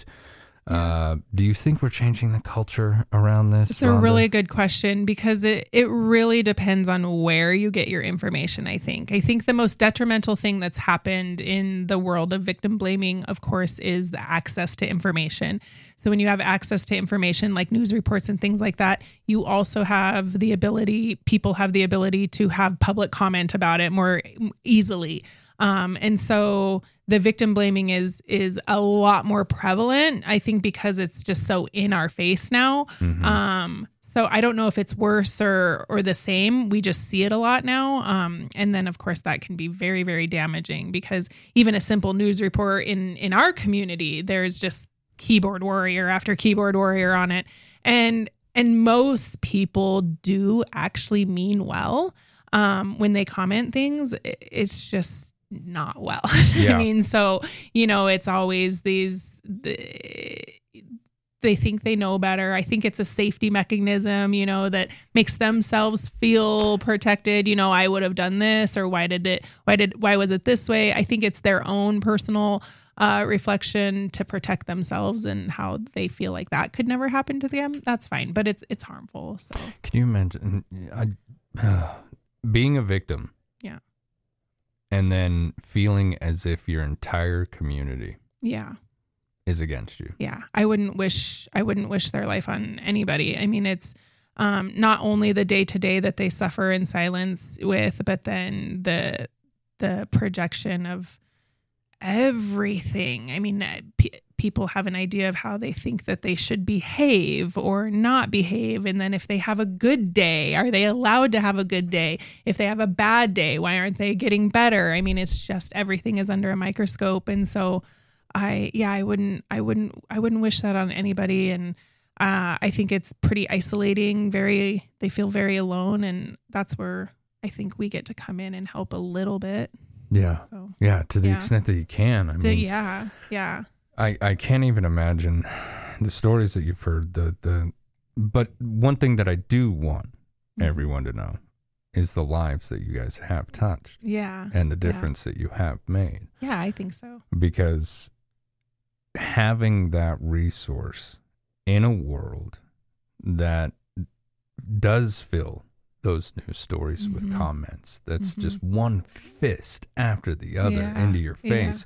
Do you think we're changing the culture around this? It's a really good question because it really depends on where you get your information, I think. I think the most detrimental thing that's happened in the world of victim blaming, of course, is the access to information. So when you have access to information like news reports and things like that, you also have people have the ability to have public comment about it more easily. And so the victim blaming is a lot more prevalent, I think, because it's just so in our face now. Mm-hmm. So I don't know if it's worse or the same. We just see it a lot now. And then, of course, that can be very, very damaging because even a simple news report in our community, there's just keyboard warrior after keyboard warrior on it. And most people do actually mean well. When they comment things, it's just not well. Yeah. I mean, so, it's always they think they know better. I think it's a safety mechanism, that makes themselves feel protected. I would have done this, or why was it this way? I think it's their own personal reflection to protect themselves and how they feel like that could never happen to them. That's fine, but it's harmful. So can you imagine being a victim? Yeah. And then feeling as if your entire community is against you. Yeah. I wouldn't wish their life on anybody. I mean, it's not only the day-to-day that they suffer in silence with, but then the projection of everything. I mean, people have an idea of how they think that they should behave or not behave. And then if they have a good day, are they allowed to have a good day? If they have a bad day, why aren't they getting better? I mean, it's just everything is under a microscope. And so I wouldn't wish that on anybody. And I think it's pretty isolating. They feel very alone. And that's where I think we get to come in and help a little bit. Yeah. So, to the extent that you can. I mean, yeah. I can't even imagine the stories that you've heard. But one thing that I do want everyone to know is the lives that you guys have touched. Yeah. And the difference that you have made. Yeah, I think so. Because having that resource in a world that does fill those news stories with comments, that's just one fist after the other into your face.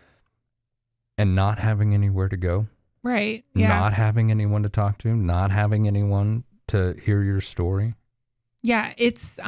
And not having anywhere to go. Right. Yeah. Not having anyone to talk to, not having anyone to hear your story. Yeah, it's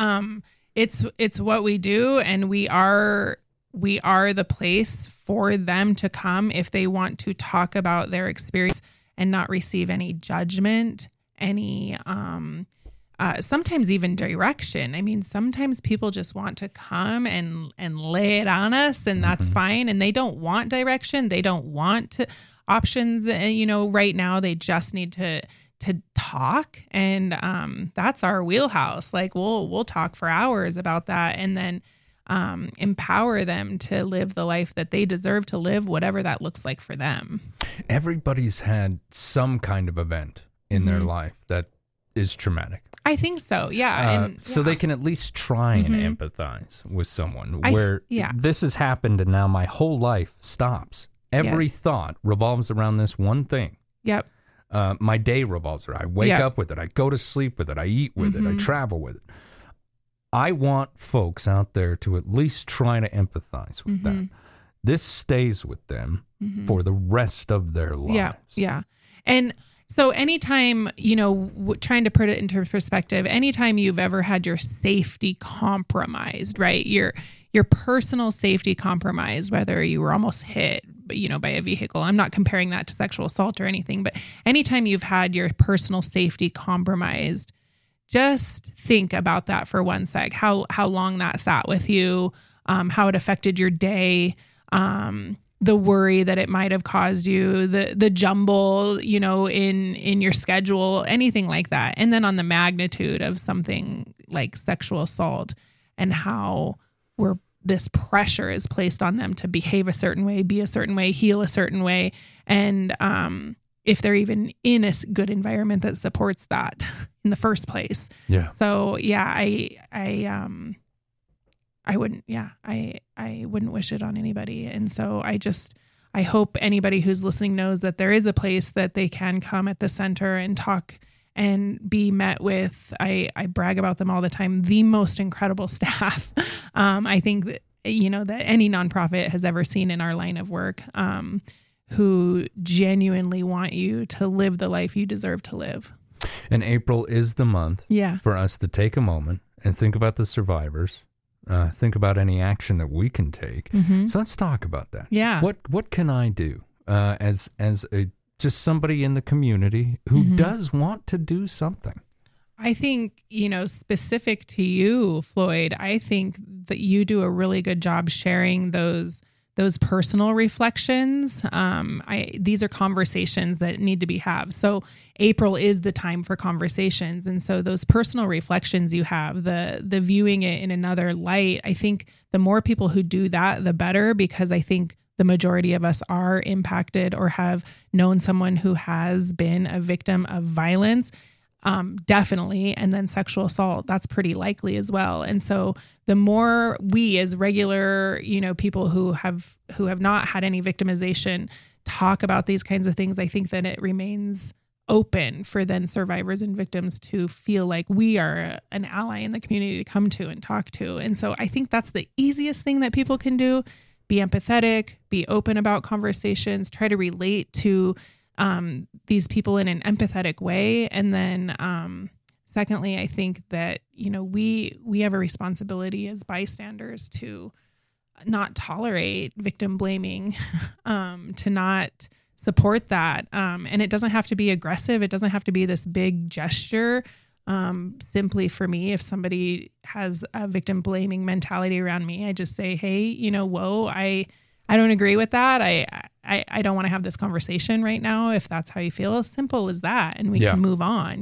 what we do, and we are the place for them to come if they want to talk about their experience and not receive any judgment, any sometimes even direction. I mean, sometimes people just want to come and lay it on us, and that's fine. And they don't want direction. They don't want options. Right now they just need to talk. And that's our wheelhouse. Like we'll talk for hours about that, and then empower them to live the life that they deserve to live, whatever that looks like for them. Everybody's had some kind of event in their life that is traumatic. I think so. Yeah. So they can at least try and empathize with someone where this has happened and now my whole life stops. Every thought revolves around this one thing. Yep. My day revolves around. I wake up with it. I go to sleep with it. I eat with it. I travel with it. I want folks out there to at least try to empathize with that. This stays with them for the rest of their lives. Yeah. And so anytime, trying to put it into perspective, anytime you've ever had your safety compromised, right? Your personal safety compromised, whether you were almost hit, by a vehicle. I'm not comparing that to sexual assault or anything, but anytime you've had your personal safety compromised, just think about that for one sec, how long that sat with you, how it affected your day, the worry that it might have caused you, the jumble, in your schedule, anything like that. And then on the magnitude of something like sexual assault and how this pressure is placed on them to behave a certain way, be a certain way, heal a certain way. And if they're even in a good environment that supports that in the first place. Yeah. So I wouldn't wish it on anybody. And so I hope anybody who's listening knows that there is a place that they can come at the center and talk and be met with, I brag about them all the time, the most incredible staff. I think that, that any nonprofit has ever seen in our line of work, who genuinely want you to live the life you deserve to live. And April is the month for us to take a moment and think about the survivors. Think about any action that we can take. So let's talk about that. Yeah. What can I do as just somebody in the community who does want to do something? I think, specific to you, Floyd, I think that you do a really good job sharing those personal reflections. These are conversations that need to be had. So April is the time for conversations. And so those personal reflections you have, the viewing it in another light, I think the more people who do that, the better, because I think the majority of us are impacted or have known someone who has been a victim of violence. Definitely. And then sexual assault, that's pretty likely as well. And so the more we as regular, people who have not had any victimization talk about these kinds of things, I think that it remains open for then survivors and victims to feel like we are an ally in the community to come to and talk to. And so I think that's the easiest thing that people can do. Be empathetic, be open about conversations, try to relate to these people in an empathetic way. And then secondly, I think that, we have a responsibility as bystanders to not tolerate victim blaming, to not support that. And it doesn't have to be aggressive. It doesn't have to be this big gesture. Simply for me, if somebody has a victim blaming mentality around me, I just say, hey, whoa, I don't agree with that. I don't want to have this conversation right now. If that's how you feel, as simple as that. And we can move on,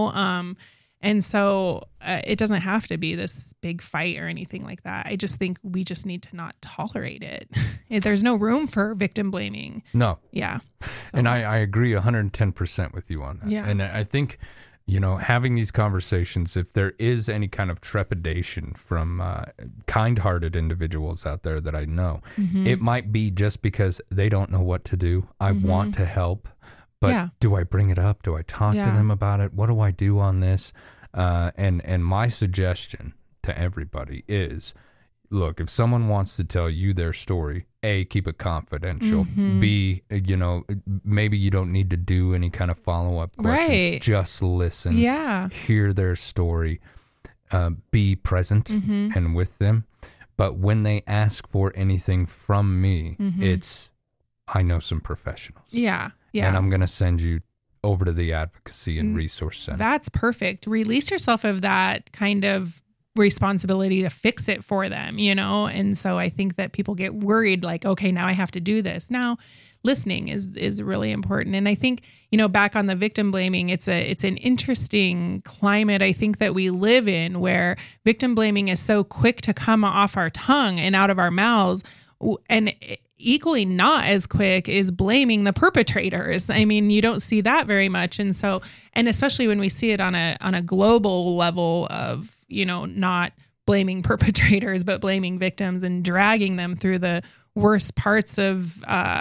and so it doesn't have to be this big fight or anything like that. I just think we just need to not tolerate it. There's no room for victim blaming. No. Yeah. So. And I agree 110% with you on that. Yeah. And I think, having these conversations, if there is any kind of trepidation from kind-hearted individuals out there that I know, it might be just because they don't know what to do. I want to help, but do I bring it up? Do I talk to them about it? What do I do on this? And my suggestion to everybody is, look, if someone wants to tell you their story, A, keep it confidential. B, maybe you don't need to do any kind of follow-up questions. Right. Just listen. Yeah. Hear their story. Be present and with them. But when they ask for anything from me, it's, I know some professionals. Yeah. Yeah. And I'm going to send you over to the Advocacy and Resource Center. That's perfect. Release yourself of that kind of responsibility to fix it for them, And so I think that people get worried, like, okay, now I have to do this. Now, listening is really important. And I think, back on the victim blaming, it's an interesting climate, I think, that we live in, where victim blaming is so quick to come off our tongue and out of our mouths, and equally not as quick is blaming the perpetrators. I mean, you don't see that very much. And so, and especially when we see it on a global level of, not blaming perpetrators, but blaming victims and dragging them through the worst parts of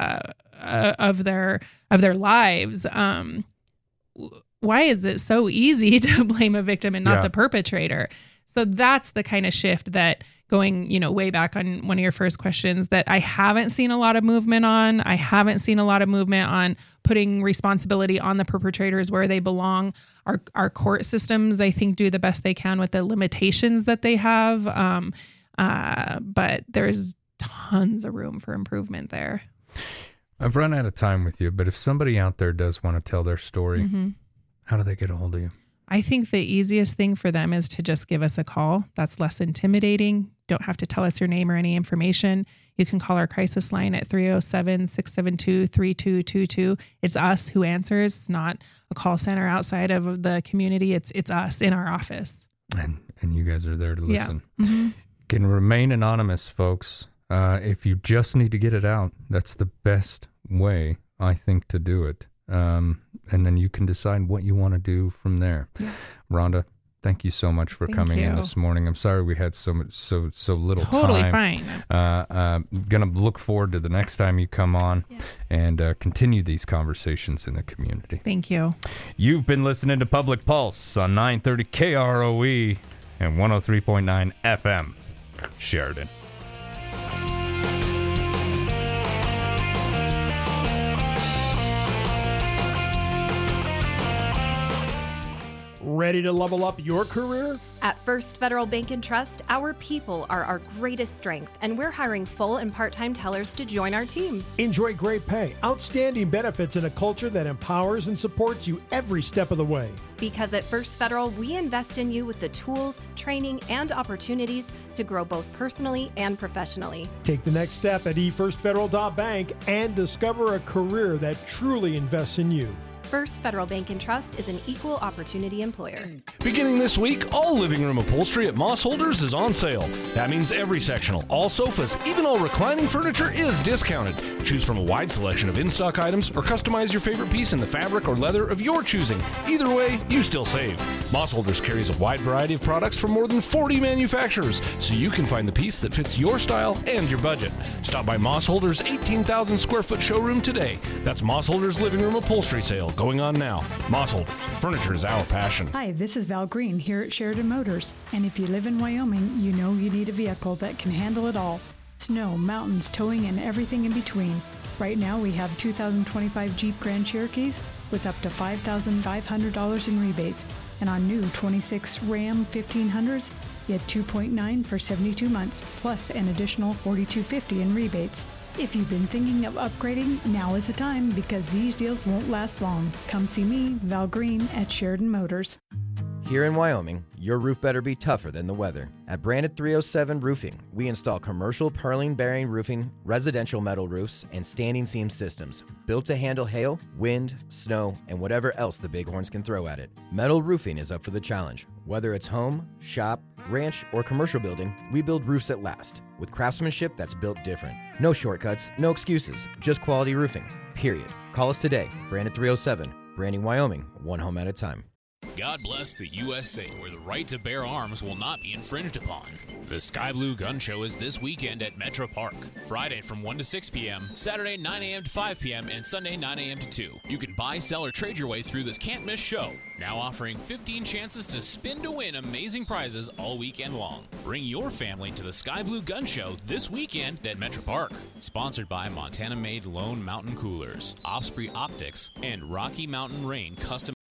their lives. Why is it so easy to blame a victim and not the perpetrator? So that's the kind of shift that, going, way back on one of your first questions, that I haven't seen a lot of movement on. I haven't seen a lot of movement on putting responsibility on the perpetrators where they belong. Our court systems, I think, do the best they can with the limitations that they have. But there's tons of room for improvement there. I've run out of time with you, but if somebody out there does want to tell their story, how do they get a hold of you? I think the easiest thing for them is to just give us a call. That's less intimidating. Don't have to tell us your name or any information. You can call our crisis line at 307-672-3222. It's us who answers. It's not a call center outside of the community. It's us in our office. And you guys are there to listen. Yeah. Can remain anonymous, folks. If you just need to get it out, that's the best way, I think, to do it. And then you can decide what you want to do from there. Yeah. Rhonda, thank you so much for coming in this morning. I'm sorry we had so little time. Totally fine. Gonna look forward to the next time you come on and continue these conversations in the community. Thank you. You've been listening to Public Pulse on 930 KROE and 103.9 FM, Sheridan. Ready to level up your career? At First Federal Bank and Trust, our people are our greatest strength, and we're hiring full and part-time tellers to join our team. Enjoy great pay, outstanding benefits, and a culture that empowers and supports you every step of the way. Because at First Federal, we invest in you with the tools, training, and opportunities to grow both personally and professionally. Take the next step at efirstfederal.bank and discover a career that truly invests in you. First Federal Bank and Trust is an equal opportunity employer. Beginning this week, all living room upholstery at Moss Holders is on sale. That means every sectional, all sofas, even all reclining furniture is discounted. Choose from a wide selection of in-stock items or customize your favorite piece in the fabric or leather of your choosing. Either way, you still save. Moss Holders carries a wide variety of products from more than 40 manufacturers, so you can find the piece that fits your style and your budget. Stop by Moss Holders' 18,000 square foot showroom today. That's Moss Holders Living Room Upholstery Sale going on now. Moss Holders, furniture is our passion. Hi, this is Val Green here at Sheridan Motors. And if you live in Wyoming, you know you need a vehicle that can handle it all. Snow, mountains, towing, and everything in between. Right now we have 2025 Jeep Grand Cherokees with up to $5,500 in rebates. And on new 26 Ram 1500s, get 2.9 for 72 months, plus an additional $4,250 in rebates. If you've been thinking of upgrading, now is the time because these deals won't last long. Come see me, Val Green, at Sheridan Motors. Here in Wyoming, your roof better be tougher than the weather. At Branded 307 Roofing, we install commercial purlin bearing roofing, residential metal roofs, and standing seam systems built to handle hail, wind, snow, and whatever else the bighorns can throw at it. Metal roofing is up for the challenge. Whether it's home, shop, ranch, or commercial building, we build roofs that last, with craftsmanship that's built different. No shortcuts, no excuses, just quality roofing, period. Call us today, Branded 307, branding Wyoming, one home at a time. God bless the USA, where the right to bear arms will not be infringed upon. The Sky Blue Gun Show is this weekend at Metro Park. Friday from 1 to 6 p.m., Saturday 9 a.m. to 5 p.m., and Sunday 9 a.m. to 2. You can buy, sell, or trade your way through this can't-miss show. Now offering 15 chances to spin to win amazing prizes all weekend long. Bring your family to the Sky Blue Gun Show this weekend at Metro Park. Sponsored by Montana-made Lone Mountain Coolers, Osprey Optics, and Rocky Mountain Rain Custom